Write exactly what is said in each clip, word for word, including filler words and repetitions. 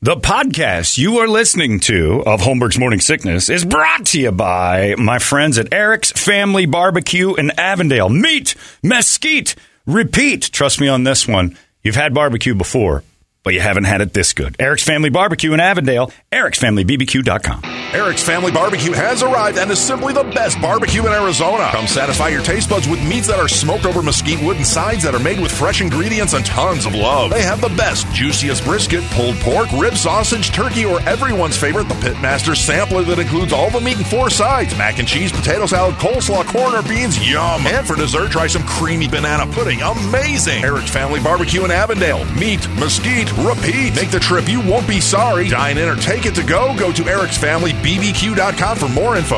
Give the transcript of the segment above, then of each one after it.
The podcast you are listening to of Holmberg's Morning Sickness is brought to you by my friends at Eric's Family Barbecue in Avondale. Meet, mesquite, repeat. Trust me on this one. You've had barbecue before, but you haven't had it this good. Eric's Family Barbecue in Avondale, erics family b b q dot com. Eric's Family Barbecue has arrived and is simply the best barbecue in Arizona. Come satisfy your taste buds with meats that are smoked over mesquite wood and sides that are made with fresh ingredients and tons of love. They have the best, juiciest brisket, pulled pork, rib sausage, turkey, or everyone's favorite, the Pitmaster Sampler that includes all the meat and four sides, mac and cheese, potato salad, coleslaw, corn, or beans, yum. And for dessert, try some creamy banana pudding, amazing. Eric's Family Barbecue in Avondale. Meat, mesquite, repeat. Make the trip, you won't be sorry. Dine in or take it to go. Go to erics family b b q dot com for more info.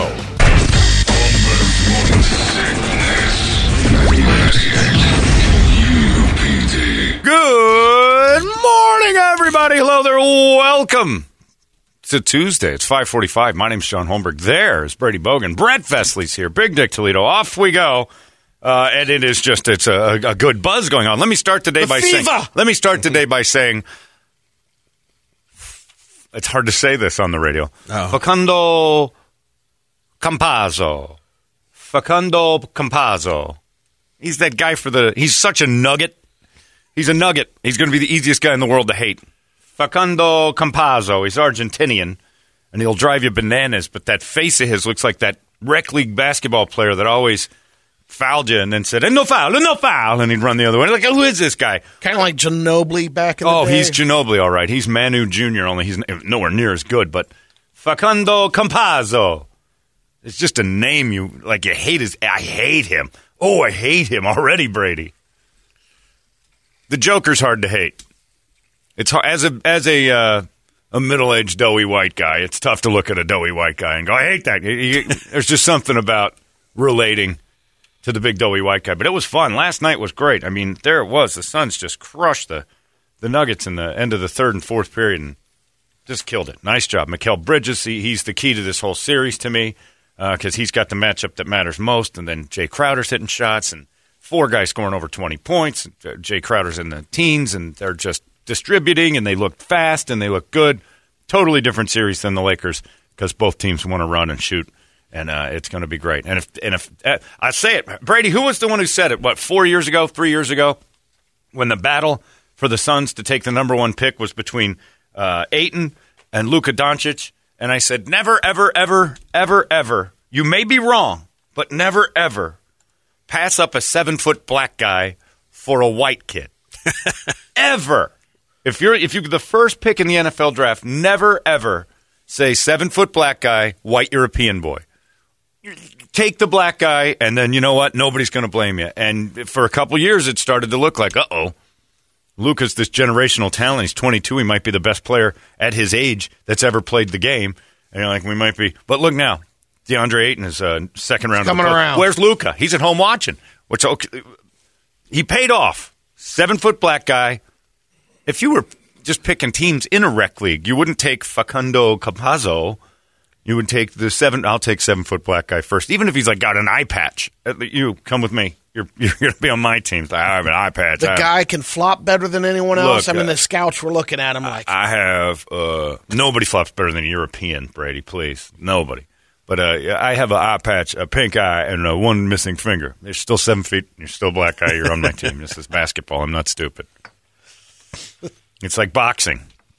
Good morning, everybody. Hello there. Welcome. It's a Tuesday. It's five forty-five. My name's John Holmberg. There's Brady Bogan. Brett Vesley's here. Big Dick Toledo. Off we go. Uh, and it is just, it's a, a good buzz going on. Let me start today the by fever. saying, let me start today by saying, it's hard to say this on the radio. Oh. Facundo Campazzo. Facundo Campazzo. He's that guy for the, he's such a nugget. He's a nugget. He's going to be the easiest guy in the world to hate. Facundo Campazzo. He's Argentinian, and he'll drive you bananas, but that face of his looks like that rec league basketball player that always fouled you and then said, no foul, no foul, and he'd run the other way. Like, who is this guy? Kind of like Ginobili back in the oh, day. Oh, he's Ginobili, all right. He's Manu Junior, only he's nowhere near as good. But Facundo Campazzo. It's just a name you, like, you hate his, I hate him. Oh, I hate him already, Brady. The Joker's hard to hate. It's hard, as a, as a, uh, a middle-aged doughy white guy, it's tough to look at a doughy white guy and go, I hate that. There's just something about relating to the big doughy white guy. But it was fun. Last night was great. I mean, there it was. The Suns just crushed the, the Nuggets in the end of the third and fourth period and just killed it. Nice job. Mikal Bridges, he, he's the key to this whole series to me because uh, he's got the matchup that matters most. And then Jay Crowder's hitting shots and four guys scoring over twenty points. Jay Crowder's in the teens, and they're just distributing, and they look fast, and they look good. Totally different series than the Lakers because both teams want to run and shoot. And uh, it's going to be great. And if and if uh, I say it, Brady, who was the one who said it? What, four years ago, three years ago, when the battle for the Suns to take the number one pick was between uh, Ayton and Luka Doncic? And I said, never, ever, ever, ever, ever. You may be wrong, but never, ever pass up a seven-foot black guy for a white kid. Ever. If you're if you're the first pick in the N F L draft, never, ever say seven-foot black guy, white European boy. Take the black guy, and then you know what? Nobody's going to blame you. And for a couple years, it started to look like, uh-oh, Luka's this generational talent. He's twenty-two. He might be the best player at his age that's ever played the game. And you're like, we might be. But look now, DeAndre Ayton is uh, second round. Coming around. Where's Luka? He's at home watching. Which okay, he paid off. Seven-foot black guy. If you were just picking teams in a rec league, you wouldn't take Facundo Campazzo. You would take the seven. I'll take seven-foot black guy first, even if he's like got an eye patch. You come with me. You're you're going to be on my team. I have an eye patch. The guy can flop better than anyone else. Look, I mean, uh, the scouts were looking at him like. I have uh, nobody flops better than a European, Brady. Please, nobody. But uh, I have an eye patch, a pink eye, and uh, one missing finger. You're still seven feet. You're still a black guy. You're on my team. This is basketball. I'm not stupid. It's like boxing.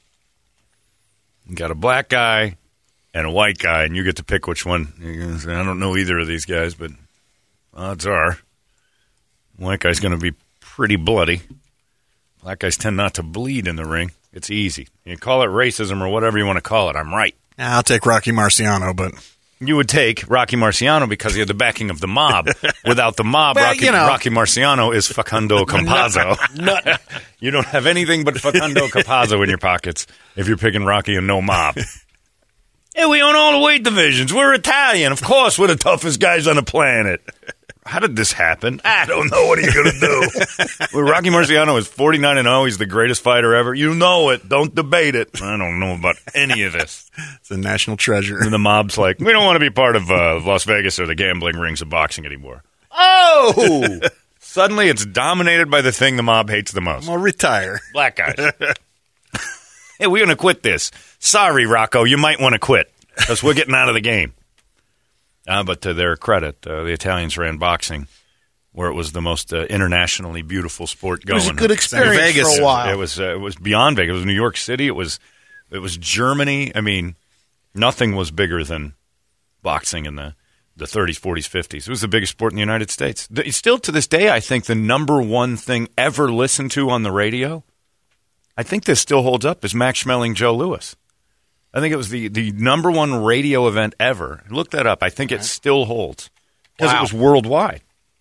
You got a black guy and a white guy, and you get to pick which one. Say, I don't know either of these guys, but odds are white guy's going to be pretty bloody. Black guys tend not to bleed in the ring. It's easy. You call it racism or whatever you want to call it. I'm right. I'll take Rocky Marciano, but... You would take Rocky Marciano because he had the backing of the mob. Without the mob, well, Rocky, you know. Rocky Marciano is Facundo Campazzo. You don't have anything but Facundo Campazzo in your pockets if you're picking Rocky and no mob. Hey, we own all the weight divisions. We're Italian. Of course, we're the toughest guys on the planet. How did this happen? I don't know. What are you going to do? Well, Rocky Marciano is forty-nine and oh. He's the greatest fighter ever. You know it. Don't debate it. I don't know about any of this. It's a national treasure. And the mob's like, we don't want to be part of uh, Las Vegas or the gambling rings of boxing anymore. Oh! Suddenly it's dominated by the thing the mob hates the most. I'll retire. Black guys. hey, we're going to quit this. Sorry, Rocco, you might want to quit because we're getting out of the game. Uh, but to their credit, uh, the Italians ran boxing, where it was the most uh, internationally beautiful sport going. It was a good experience Vegas. for a while. It was uh, it was beyond Vegas. It was New York City. It was it was Germany. I mean, nothing was bigger than boxing in the, the thirties, forties, fifties. It was the biggest sport in the United States. The, still to this day, I think the number one thing ever listened to on the radio, I think this still holds up, is Max Schmeling, Joe Louis. I think it was the, the number one radio event ever. Look that up. I think it still holds because Wow. it was worldwide.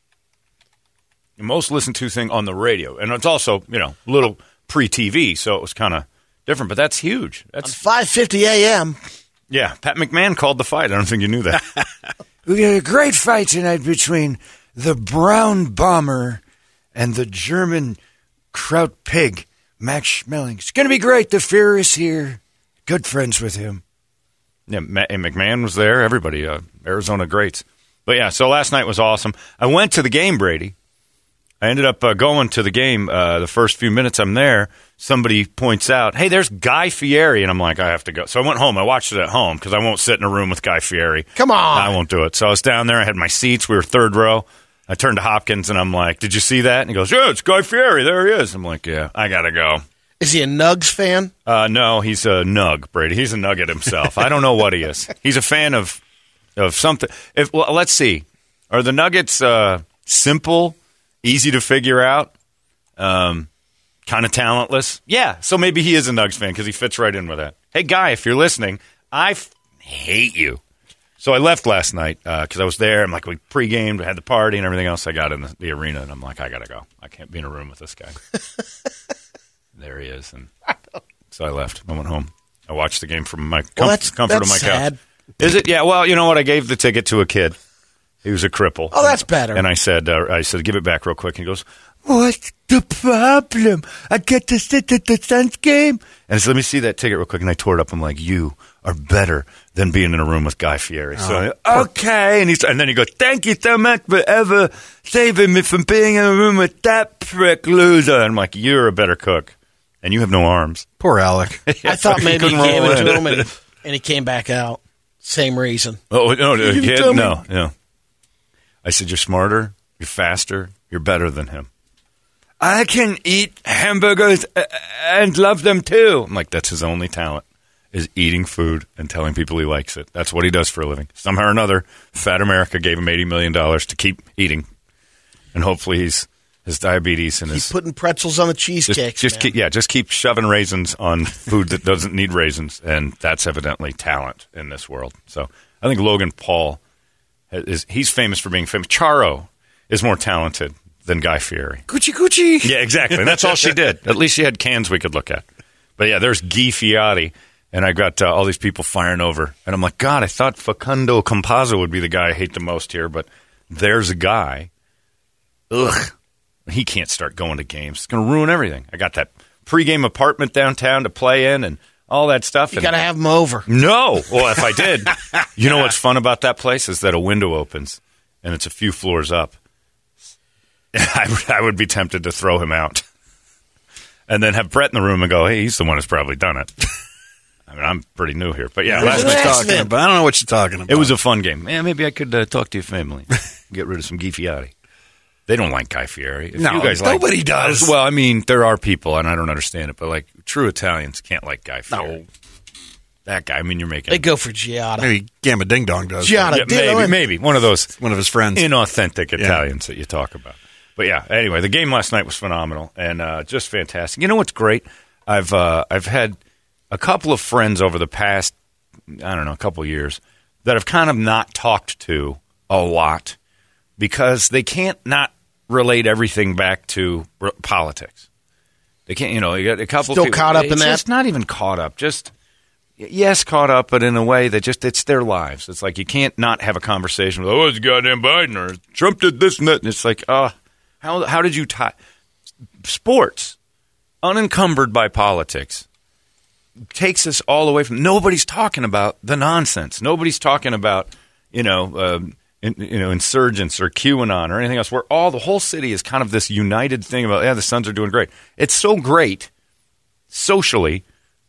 The most listened to thing on the radio. And it's also, you know, a little pre-T V, so it was kind of different. But that's huge. On That's five fifty a.m. Yeah, Pat McMahon called the fight. I don't think you knew that. We got a great fight tonight between the Brown Bomber and the German Kraut Pig, Max Schmeling. It's going to be great. The Fear is here. Good friends with him. Yeah, Ma- and McMahon was there. Everybody, uh, Arizona greats. But yeah, so last night was awesome. I went to the game, Brady. I ended up uh, going to the game. Uh, the first few minutes I'm there, somebody points out, hey, there's Guy Fieri. And I'm like, I have to go. So I went home. I watched it at home because I won't sit in a room with Guy Fieri. Come on. I won't do it. So I was down there. I had my seats. We were third row. I turned to Hopkins, and I'm like, did you see that? And he goes, yeah, it's Guy Fieri. There he is. I'm like, yeah, I got to go. Is he a Nugs fan? Uh, no, he's a nug, Brady. He's a nugget himself. I don't know what he is. He's a fan of of something. If well, let's see. Are the Nuggets uh, simple, easy to figure out, um, kind of talentless? Yeah, so maybe he is a Nugs fan because he fits right in with that. Hey, Guy, if you're listening, I f- hate you. So I left last night because uh, I was there. I'm like, we pre-gamed, we had the party and everything else. I got in the, the arena, and I'm like, I got to go. I can't be in a room with this guy. There he is. And so I left. I went home. I watched the game from my com- Well, that's- comfort that's of my sad. couch. Is it? Yeah, well, you know what? I gave the ticket to a kid. He was a cripple. Oh, that's better. And I said, uh, I said, give it back real quick. And he goes, What's the problem? I get to sit at the Suns game. and I said, let me see that ticket real quick. And I tore it up. I'm like, you are better than being in a room with Guy Fieri. So I, okay. And, he's, and then he goes, thank you so much for ever saving me from being in a room with that prick loser. And I'm like, you're a better cook. And you have no arms. Poor Alec. I thought maybe he couldn't gave roll it in. to him and, and he came back out. Same reason. Oh, no, the You kid? tell me. No, no. I said, you're smarter, you're faster, you're better than him. I can eat hamburgers uh, and love them too. I'm like, that's his only talent, is eating food and telling people he likes it. That's what he does for a living. Somehow or another, Fat America gave him eighty million dollars to keep eating. And hopefully he's his diabetes and He's his... putting pretzels on the Just, cheesecake. just keep, yeah, just keep shoving raisins on food that doesn't need raisins, and that's evidently talent in this world. So I think Logan Paul is he's famous for being famous. Charo is more talented than Guy Fieri. Coochie coochie. Yeah, exactly. And that's all she did. At least she had cans we could look at. But yeah, there's Guy Fieri, and I got uh, all these people firing over, and I'm like, God, I thought Facundo Campazzo would be the guy I hate the most here, but there's a guy. Ugh. He can't start going to games. It's going to ruin everything. I got that pregame apartment downtown to play in and all that stuff. You and got to have him over. No. Well, if I did, you know what's fun about that place is that a window opens and it's a few floors up. I would, I would be tempted to throw him out and then have Brett in the room and go, hey, he's the one who's probably done it. I mean, I'm pretty new here. But yeah, It was last an night, accident. Talking about, I don't know what you're talking about. it was a fun game. Yeah, maybe I could uh, talk to your family. Get rid of some Guy Fieri. They don't like Guy Fieri. If No, you guys nobody like, does. Well, I mean, there are people, and I don't understand it, but like true Italians can't like Guy Fieri. No. That guy. I mean, you're making They go for Giada. Maybe Gamma Ding Dong does. Giada. yeah, Ditto maybe, him. maybe one of those One of his friends. inauthentic Italians that you talk about. But yeah, anyway, the game last night was phenomenal and uh, just fantastic. You know what's great? I've uh, I've had a couple of friends over the past, I don't know, a couple of years that I've kind of not talked to a lot because they can't not relate everything back to r- politics. They can't, you know, you got a couple Still people, caught up in it's that? just not even caught up, just y- yes, caught up, but in a way that just it's their lives. It's like you can't not have a conversation with, oh, it's goddamn Biden or Trump did this and that. And it's like, uh, how how did you tie sports unencumbered by politics takes us all away from nobody's talking about the nonsense. Nobody's talking about, you know, um, in, you know, insurgents or QAnon or anything else. Where all the whole city is kind of this united thing about, yeah, the Suns are doing great. It's so great socially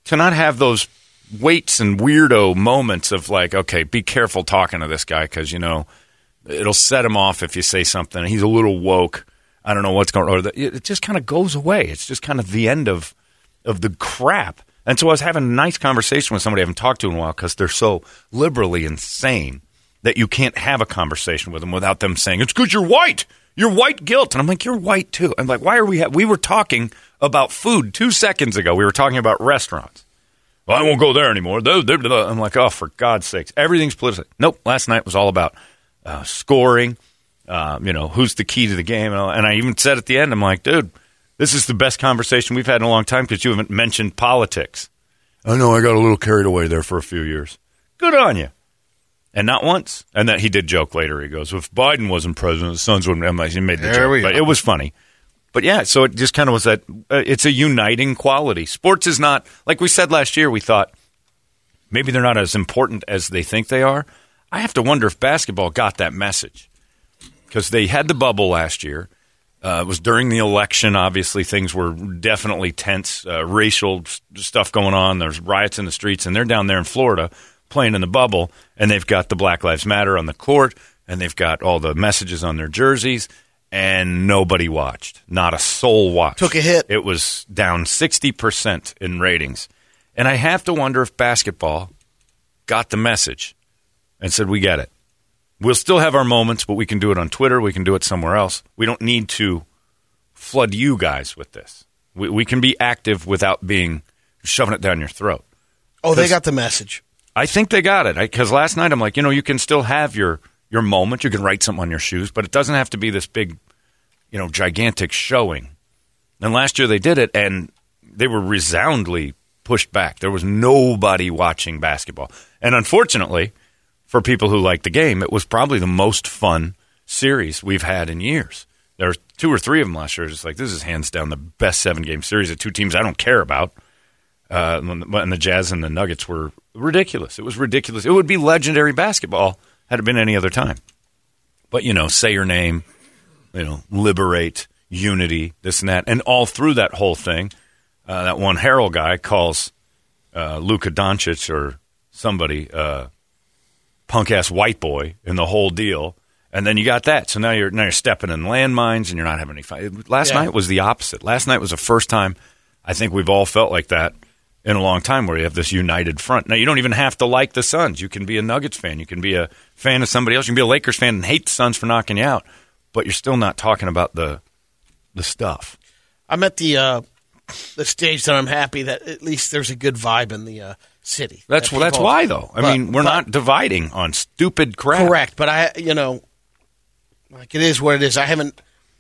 to not have those weights and weirdo moments of like, okay, be careful talking to this guy because, you know, it'll set him off if you say something. He's a little woke. I don't know what's going on. It just kind of goes away. It's just kind of the end of of the crap. And so I was having a nice conversation with somebody I haven't talked to in a while because they're so liberally insane that you can't have a conversation with them without them saying, it's because you're white. You're white guilt. And I'm like, you're white too. I'm like, why are we ha-? We were talking about food two seconds ago. We were talking about restaurants. Well, I won't go there anymore. I'm like, oh, for God's sakes. Everything's political. Nope. Last night was all about uh, scoring, uh, you know, who's the key to the game. And, all, and I even said at the end, I'm like, dude, this is the best conversation we've had in a long time because you haven't mentioned politics. I know I got a little carried away there for a few years. Good on you. And not once. And then he did joke later. He goes, if Biden wasn't president, the Suns wouldn't. He made the There joke. we But go. it was funny. But yeah, so it just kind of was that. Uh, it's a uniting quality. Sports is not, like we said last year, we thought maybe they're not as important as they think they are. I have to wonder if basketball got that message because they had the bubble last year. Uh, it was during the election. Obviously, things were definitely tense, uh, racial s- stuff going on. There's riots in the streets, and they're down there in Florida playing in the bubble, and they've got the Black Lives Matter on the court, and they've got all the messages on their jerseys, and nobody watched. Not a soul watched. Took a hit. It was down sixty percent in ratings. And I have to wonder if basketball got the message and said, we get it. We'll still have our moments, but we can do it on Twitter. We can do it somewhere else. We don't need to flood you guys with this. We, we can be active without being shoving it down your throat. Oh, they 'Cause got the message. I think they got it. Because last night I'm like, you know, you can still have your, your moment. You can write something on your shoes, but it doesn't have to be this big, you know, gigantic showing. And last year they did it, and they were resoundingly pushed back. There was nobody watching basketball. And unfortunately, for people who like the game, it was probably the most fun series we've had in years. There were two or three of them last year. It's like, this is hands down the best seven-game series of two teams I don't care about. Uh, and the Jazz and the Nuggets were ridiculous. It was ridiculous. It would be legendary basketball had it been any other time. But, you know, say your name, you know, liberate, unity, this and that. And all through that whole thing, uh, that one Harold guy calls uh, Luka Doncic or somebody uh, punk-ass white boy in the whole deal. And then you got that. So now you're now you're stepping in landmines and you're not having any fun. Last Yeah. night was the opposite. Last night was the first time I think we've all felt like that in a long time where you have this united front. Now, you don't even have to like the Suns. You can be a Nuggets fan. You can be a fan of somebody else. You can be a Lakers fan and hate the Suns for knocking you out. But you're still not talking about the the stuff. I'm at the uh, the stage that I'm happy that at least there's a good vibe in the uh, city. That's That that's people- why, though. I but- mean, we're but- not dividing on stupid crap. Correct, but I, you know, like it is what it is. I haven't,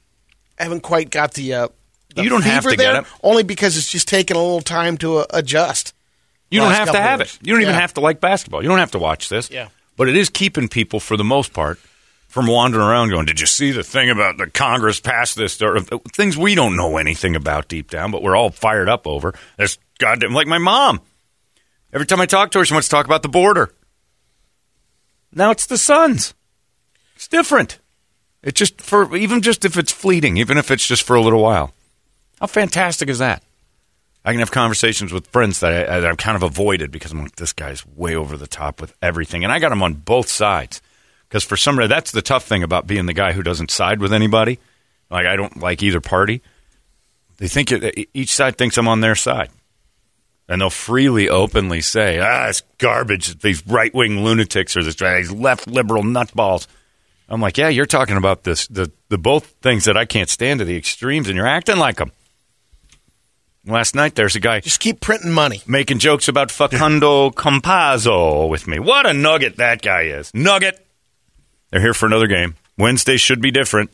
I haven't quite got the. Uh, the You don't have fever to get there, it. only because it's just taking a little time to uh, adjust. You don't Last have to couple have years. it. You don't even Yeah. have to like basketball. You don't have to watch this. Yeah. But it is keeping people, for the most part, from wandering around going, did you see the thing about the Congress passed this? Or things we don't know anything about deep down, but we're all fired up over. There's goddamn, like my mom. Every time I talk to her, she wants to talk about the border. Now it's the Suns. It's different. It just, for even just if it's fleeting, even if it's just for a little while. How fantastic is that? I can have conversations with friends that, I, that I've kind of avoided because I'm like, this guy's way over the top with everything. And I got him on both sides. Because for some reason, that's the tough thing about being the guy who doesn't side with anybody. Like, I don't like either party. They think it, each side thinks I'm on their side. And they'll freely, openly say, ah, it's garbage. These right-wing lunatics or this, these left liberal nutballs. I'm like, yeah, you're talking about this, the, the both things that I can't stand to the extremes, and you're acting like them. Last night, there's a guy Just keep printing money. making jokes about Facundo Campazzo with me. What a nugget that guy is. Nugget. They're here for another game. Wednesday should be different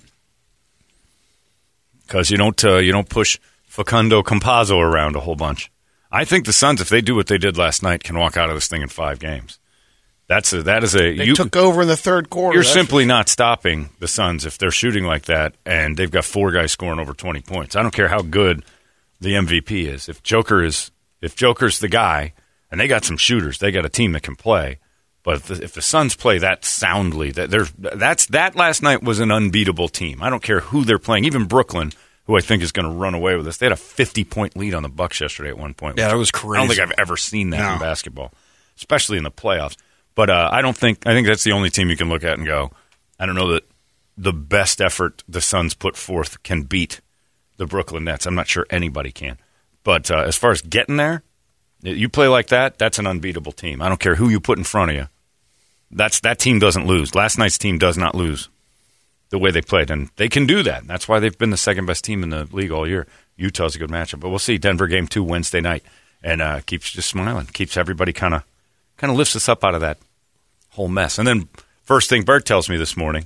because you don't uh, you don't push Facundo Campazzo around a whole bunch. I think the Suns, if they do what they did last night, can walk out of this thing in five games. That's a, that is a They you, took over in the third quarter. You're That's simply not stopping the Suns if they're shooting like that, and they've got four guys scoring over twenty points. I don't care how good the M V P is. If Joker is if Joker's the guy, and they got some shooters, they got a team that can play. But if the, if the Suns play that soundly, that there's that's that last night was an unbeatable team. I don't care who they're playing. Even Brooklyn, who I think is going to run away with this. They had a fifty-point lead on the Bucks yesterday at one point. Yeah, that was crazy. I don't think I've ever seen that No. in basketball, especially in the playoffs. But uh, I don't think I think that's the only team you can look at and go, I don't know that the best effort the Suns put forth can beat the Brooklyn Nets. I'm not sure anybody can. But uh, as far as getting there, you play like that, that's an unbeatable team. I don't care who you put in front of you. That's that team doesn't lose. Last night's team does not lose the way they played, and they can do that. That's why they've been the second best team in the league all year. Utah's a good matchup, but we'll see. Denver game two Wednesday night, and uh, keeps just smiling, keeps everybody kind of kind of lifts us up out of that whole mess. And then first thing Bert tells me this morning,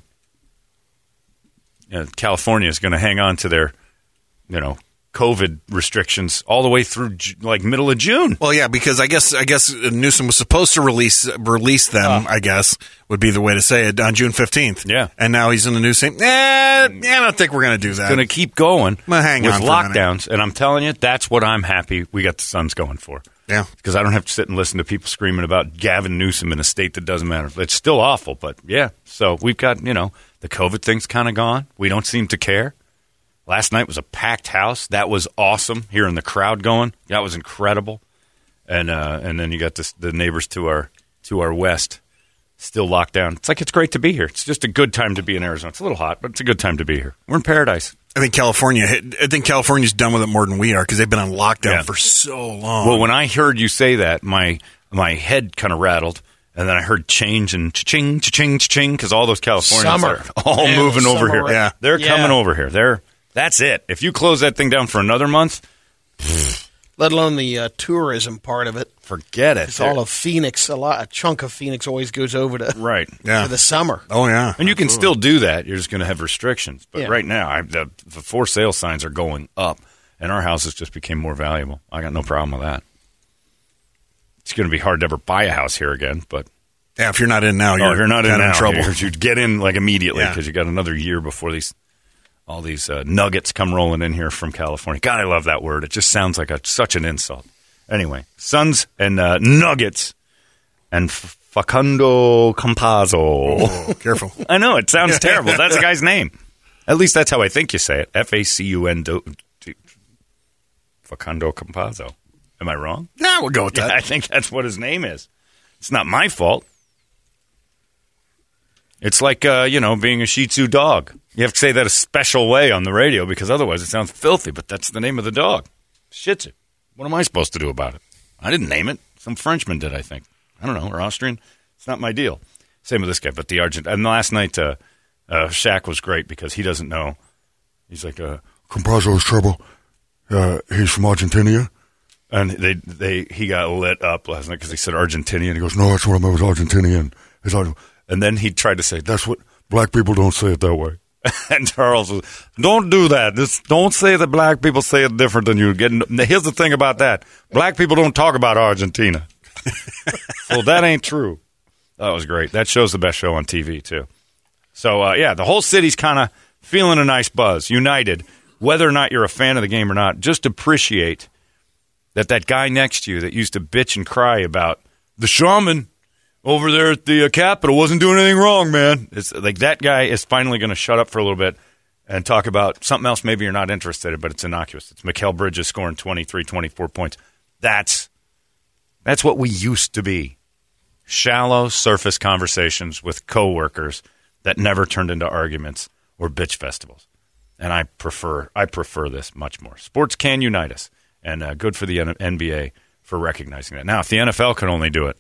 uh, California is going to hang on to their, you know, COVID restrictions all the way through Ju- like middle of June. Well, yeah, because I guess I guess Newsom was supposed to release release them. Uh, I guess would be the way to say it on June fifteenth. Yeah, and now he's in the news saying, "Eh, yeah, I don't think we're going to do that. Going to keep going I'm hang with on lockdowns." And I'm telling you, that's what I'm happy we got the Suns going for. Yeah, because I don't have to sit and listen to people screaming about Gavin Newsom in a state that doesn't matter. It's still awful, but yeah. So we've got, you know, the COVID thing's kind of gone. We don't seem to care. Last night was a packed house. That was awesome. Hearing the crowd going, that was incredible. And uh, and then you got this, the neighbors to our to our west still locked down. It's like it's great to be here. It's just a good time to be in Arizona. It's a little hot, but it's a good time to be here. We're in paradise. I think California. I think California's done with it more than we are because they've been on lockdown Yeah. for so long. Well, when I heard you say that, my my head kind of rattled. And then I heard change and cha-ching, cha-ching, cha-ching, because all those Californians Summer. are all Man, moving the over summer here. right- Yeah. They're Yeah. coming over here. They're That's it. If you close that thing down for another month, Let alone the uh, tourism part of it. forget it. It's all of Phoenix. A lot, a chunk of Phoenix always goes over to right. yeah. for the summer. Oh yeah, And you can still do that. You're just going to have restrictions. But Yeah. right now, I, the, the for sale signs are going up, and our houses just became more valuable. I got no problem with that. It's going to be hard to ever buy a house here again, but yeah. If you're not in now, oh, you're, if you're not in kinda now, trouble. you're- you'd get in like immediately Yeah. because you got another year before these all these uh, nuggets come rolling in here from California. God, I love that word. It just sounds like a, such an insult. Anyway, Suns and uh, Nuggets and F- Facundo Campazzo. Oh, careful. I know, it sounds terrible. That's the guy's name. At least that's how I think you say it. F A C U N D O. Facundo Campazzo. Am I wrong? Yeah, we'll go with Yeah, that. I think that's what his name is. It's not my fault. It's like, uh, you know, being a Shih Tzu dog. You have to say that a special way on the radio because otherwise it sounds filthy, but that's the name of the dog. Shih Tzu. What am I supposed to do about it? I didn't name it. Some Frenchman did, I think. I don't know, or Austrian. It's not my deal. Same with this guy, but the Argent. And last night, uh, uh, Shaq was great because he doesn't know. He's like, uh, Campazzo's trouble. Uh, he's from Argentina. and they they he got lit up last night because he said Argentinian. He goes, No, that's what I meant was Argentinian. It's Ar- and then he tried to say, That's what black people don't say it that way. and Charles was, don't do that. Just don't say that black people say it different than you. Getting here's the thing about that: black people don't talk about Argentina, so that ain't true. That was great. That show's the best show on T V too. So uh, yeah, the whole city's kind of feeling a nice buzz, united. Whether or not you're a fan of the game or not, just appreciate that that guy next to you that used to bitch and cry about the shaman over there at the uh, Capitol wasn't doing anything wrong, man. It's like that guy is finally going to shut up for a little bit and talk about something else maybe you're not interested in, but it's innocuous. It's Mikal Bridges scoring twenty-three, twenty-four points. That's that's what we used to be. Shallow surface conversations with coworkers that never turned into arguments or bitch festivals. And I prefer I prefer this much more. Sports can unite us, and uh, good for the N B A for recognizing that. Now, if the N F L can only do it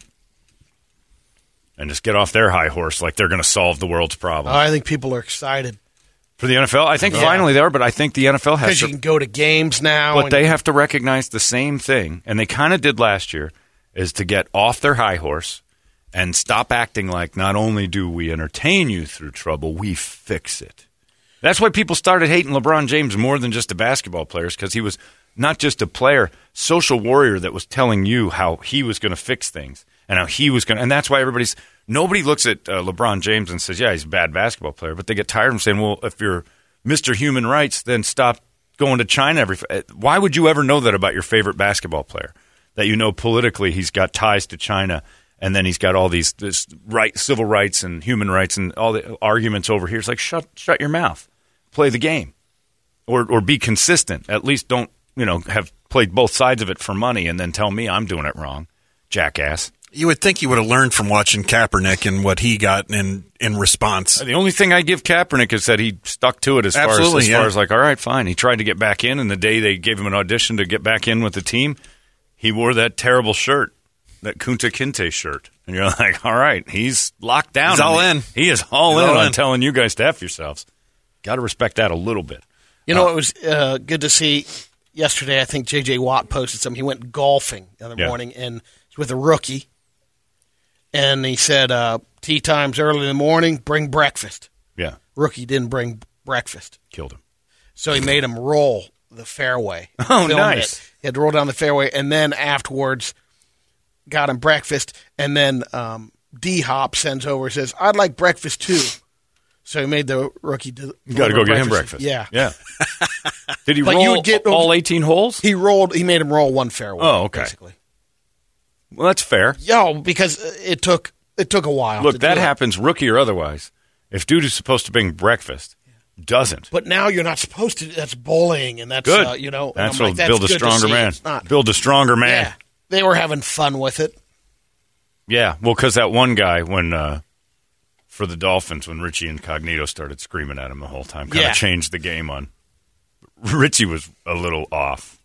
and just get off their high horse like they're going to solve the world's problems. I think people are excited For the N F L, I think Yeah. finally they are, but I think the N F L has because to. you can go to games now. But and- they have to recognize the same thing, and they kind of did last year, is to get off their high horse and stop acting like not only do we entertain you through trouble, we fix it. That's why people started hating LeBron James more than just the basketball players, because he was not just a player, social warrior that was telling you how he was going to fix things and how he was going to. And that's why everybody's nobody looks at uh, LeBron James and says, yeah, he's a bad basketball player. But they get tired of saying, well, if you're Mister Human Rights, then stop going to China every. Why would you ever know that about your favorite basketball player? That you know politically he's got ties to China, and then he's got all these this right civil rights and human rights and all the arguments over here. It's like shut shut your mouth, play the game. or or be consistent. At least don't, you know, have played both sides of it for money and then tell me I'm doing it wrong, jackass. You would think you would have learned from watching Kaepernick and what he got in, in response. The only thing I give Kaepernick is that he stuck to it as far as, as yeah. far as like, all right, fine. He tried to get back in, and the day they gave him an audition to get back in with the team, he wore that terrible shirt, that Kunta Kinte shirt. And you're like, all right, he's locked down. He's all in. He is all He's in all on in. telling you guys to F yourselves. Got to respect that a little bit. You know, it was uh, good to see yesterday. I think J J. Watt posted something. He went golfing the other Yeah. morning and was with a rookie. And he said, uh, tea time's early in the morning, bring breakfast. Yeah, Rookie didn't bring breakfast. killed him. So he made him roll the fairway. Oh, Filmed nice. it. He had to roll down the fairway, and then afterwards got him breakfast. And then um, D-Hop sends over and says, I'd like breakfast too. So he made the rookie do You got to go get him breakfast. Yeah. Yeah. Did he But roll you would get- all eighteen holes? He rolled. He made him roll one fairway. Oh, okay. Basically. Well, that's fair. Yo, because it took it took a while. Look, to that do it. happens, rookie or otherwise. If dude is supposed to bring breakfast, doesn't. But now you're not supposed to. That's bullying, and that's Good. Uh, you know. and That's I'm what like, that's build a good to stronger see. man. It's not. Build a stronger man. Yeah, they were having fun with it. Yeah, well, because that one guy, when uh, for the Dolphins, when Richie Incognito started screaming at him the whole time, kind of Yeah. changed the game on. Richie was a little off.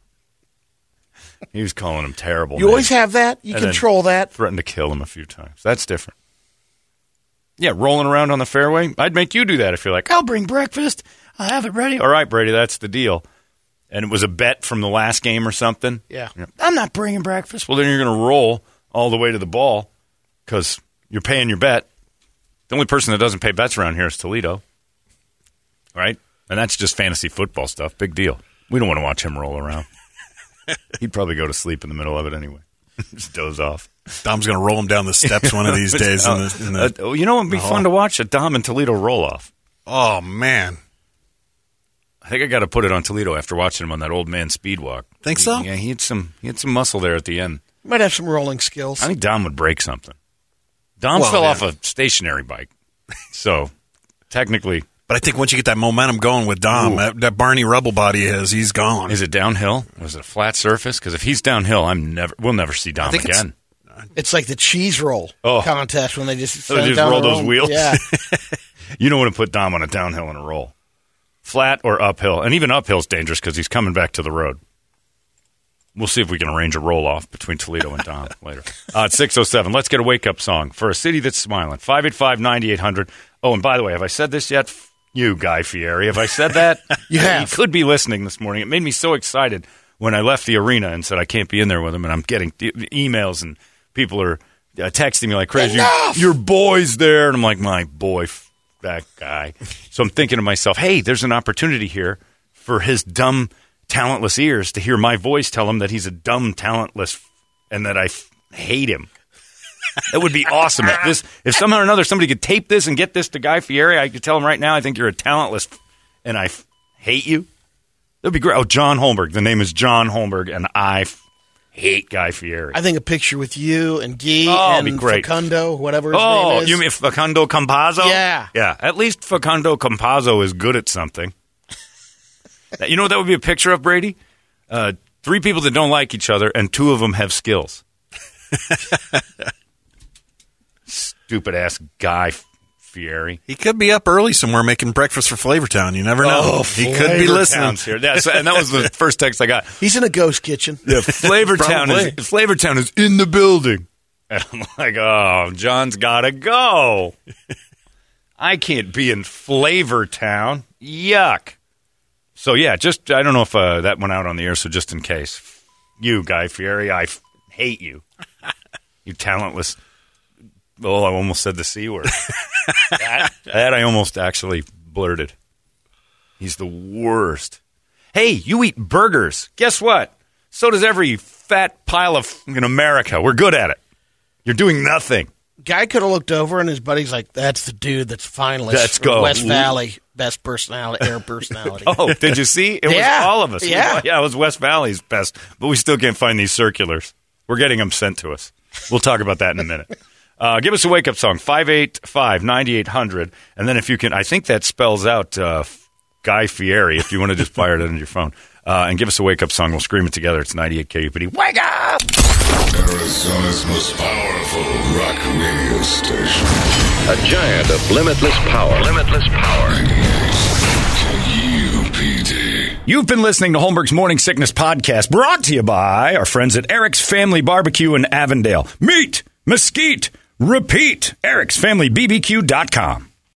He was calling him terrible. You names. always have that. You And then control that. Threatened to kill him a few times. That's different. Yeah, rolling around on the fairway. I'd make you do that if you're like, I'll bring breakfast. I'll have it ready. All right, Brady, that's the deal. And it was a bet from the last game or something. Yeah. You know, I'm not bringing breakfast. Well, then you're going to roll all the way to the ball because you're paying your bet. The only person that doesn't pay bets around here is Toledo. Right? And that's just fantasy football stuff. Big deal. We don't want to watch him roll around. He'd probably go to sleep in the middle of it anyway. Just doze off. Dom's going to roll him down the steps one of these days. in the, in the, Uh, you know what would be fun to watch? A Dom and Toledo roll-off. oh, man. I think I got to put it on Toledo after watching him on that old man speed walk. Think so? Yeah, he had some he had some muscle there at the end. Might have some rolling skills. I think Dom would break something. Dom Well, fell yeah. off a stationary bike. So, technically, But I think once you get that momentum going with Dom, that, that Barney Rubble body is, he's gone. is it downhill? Was it a flat surface? Because if he's downhill, I'm never we'll never see Dom think it's- again. It's like the cheese roll Oh. contest when they just, So they send just down roll the those roll. wheels? Yeah. You don't want to put Dom on a downhill and a roll. Flat or uphill. And even uphill's dangerous because he's coming back to the road. We'll see if we can arrange a roll-off between Toledo and Dom later. Uh, it's six oh seven. Let's get a wake-up song for a city that's smiling. five eight five, nine eight hundred. Oh, and by the way, have I said this yet? F- You, Guy Fieri. Have I said that? You have. He could be listening this morning. It made me so excited when I left the arena and said I can't be in there with him, and I'm getting e- emails and people are uh, texting me like crazy. Enough! Your boy's there. And I'm like, my boy, f- that guy. So I'm thinking to myself, hey, there's an opportunity here for his dumb, talentless ears to hear my voice tell him that he's a dumb, talentless, f- and that I f- hate him. That would be awesome. If this, if somehow or another somebody could tape this and get this to Guy Fieri, I could tell him right now, I think you're a talentless, f- and I f- hate you. That'd be great. Oh, John Holmberg. The name is John Holmberg, and I f- hate Guy Fieri. I think a picture with you and Guy Oh, it'd and be great. Facundo, whatever his Oh, name is. you mean Facundo Campazzo? Yeah. Yeah. At least Facundo Campazzo is good at something. You know what that would be a picture of, Brady? Uh, three people that don't like each other, and two of them have skills. Stupid ass Guy Fieri. He could be up early somewhere making breakfast for Flavortown. You never know. Oh, he could be listening. Flavortown's here. That's, and that was the first text I got. He's in a ghost kitchen. Yeah, Flavortown Probably. is Flavortown is in the building. And I'm like, oh, John's got to go. I can't be in Flavortown. Yuck. So, yeah, just, I don't know if uh, that went out on the air, so just in case. You, Guy Fieri, I f- hate you. You talentless. Oh, I almost said the C word. that, that I almost actually blurted. He's the worst. Hey, you eat burgers. Guess what? So does every fat pile of in America. We're good at it. You're doing nothing. Guy could have looked over and his buddy's like, that's the dude that's finalist. Let's for go. West Valley, best personality, air personality. Oh, did you see? It Yeah. was all of us. Yeah. Yeah, it was West Valley's best. But we still can't find these circulars. We're getting them sent to us. We'll talk about that in a minute. Uh, give us a wake-up song, five eight five, nine eight hundred. And then if you can, I think that spells out uh, Guy Fieri if you want to just fire it into your phone. Uh, and give us a wake-up song. We'll scream it together. It's ninety-eight K U P D. Wake up! Arizona's most powerful rock radio station. A giant of limitless power. Limitless power. ninety-eight K U P D. You've been listening to Holmberg's Morning Sickness Podcast, brought to you by our friends at Eric's Family Barbecue in Avondale. Meet, mesquite, repeat. Eric's Family B B Q dot com.